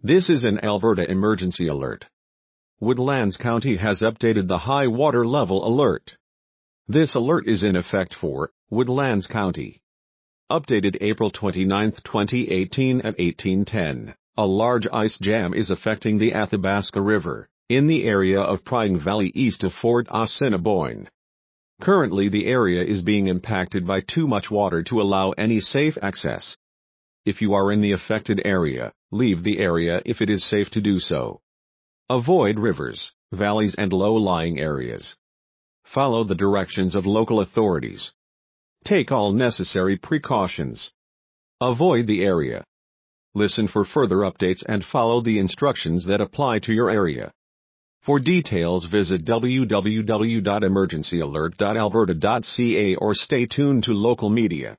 This is an Alberta emergency alert. Woodlands County has updated the high water level alert. This alert is in effect for Woodlands County. Updated April 29, 2018 at 18:10. A large ice jam is affecting the Athabasca River, in the area of Prying Valley east of Fort Assiniboine. Currently the area is being impacted by too much water to allow any safe access. If you are in the affected area, leave the area if it is safe to do so. Avoid rivers, valleys and low-lying areas. Follow the directions of local authorities. Take all necessary precautions. Avoid the area. Listen for further updates and follow the instructions that apply to your area. For details, visit www.emergencyalert.alberta.ca or stay tuned to local media.